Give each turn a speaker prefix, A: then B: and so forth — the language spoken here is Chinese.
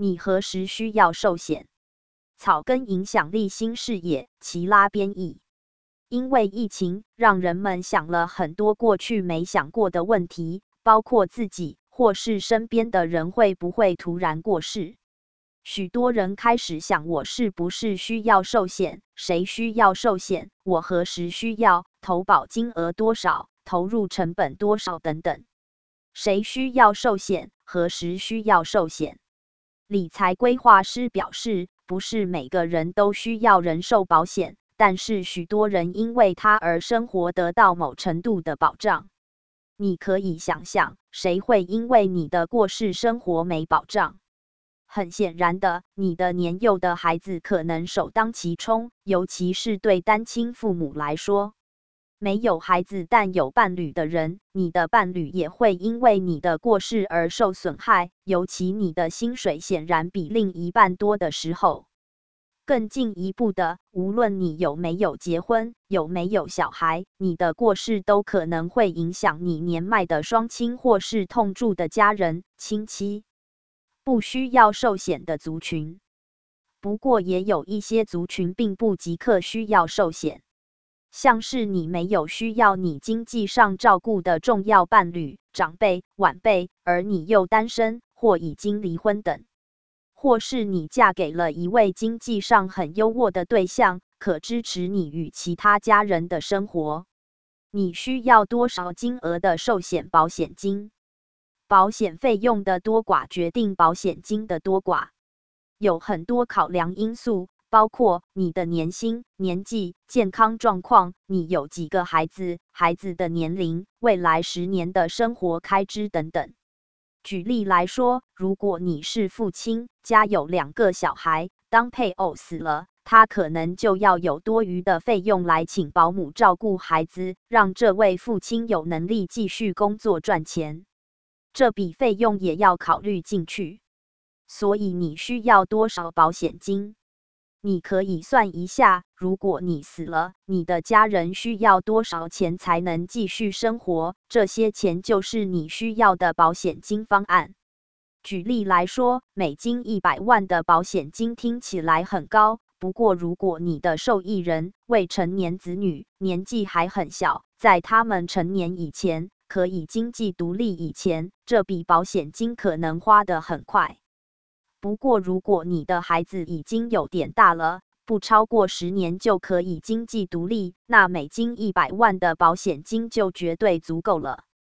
A: 你何时需要寿险？草根影响力新视野，齐拉编译。因为疫情，让人们想了很多过去没想过的问题，包括自己或是身边的人会不会突然过世。许多人开始想，我是不是需要寿险？谁需要寿险？我何时需要？投保金额多少？投入成本多少？等等。谁需要寿险？何时需要寿险？理财规划师表示，不是每个人都需要人寿保险，但是许多人因为它而生活得到某程度的保障。你可以想象，谁会因为你的过世生活没保障？很显然的，你的年幼的孩子可能首当其冲，尤其是对单亲父母来说。没有孩子但有伴侣的人，你的伴侣也会因为你的过世而受损害，尤其你的薪水显然比另一半多的时候。更进一步的，无论你有没有结婚，有没有小孩，你的过世都可能会影响你年迈的双亲或是同住的家人、亲戚。不需要寿险的族群。不过也有一些族群并不即刻需要寿险。像是你没有需要你经济上照顾的重要伴侣、长辈、晚辈，而你又单身或已经离婚等，或是你嫁给了一位经济上很优渥的对象，可支持你与其他家人的生活。你需要多少金额的寿险保险金？保险费用的多寡决定保险金的多寡，有很多考量因素。包括你的年薪、年纪、健康状况，你有几个孩子，孩子的年龄，未来10年的生活开支等等。举例来说，如果你是父亲，家有2个小孩，当配偶死了，他可能就要有多余的费用来请保姆照顾孩子，让这位父亲有能力继续工作赚钱。这笔费用也要考虑进去。所以你需要多少保险金？你可以算一下，如果你死了，你的家人需要多少钱才能继续生活？这些钱就是你需要的保险金方案。举例来说，美金100万的保险金听起来很高，不过如果你的受益人未成年子女年纪还很小，在他们成年以前，可以经济独立以前，这笔保险金可能花得很快。不过如果你的孩子已经有点大了，不超过10年就可以经济独立，那美金100万的保险金就绝对足够了。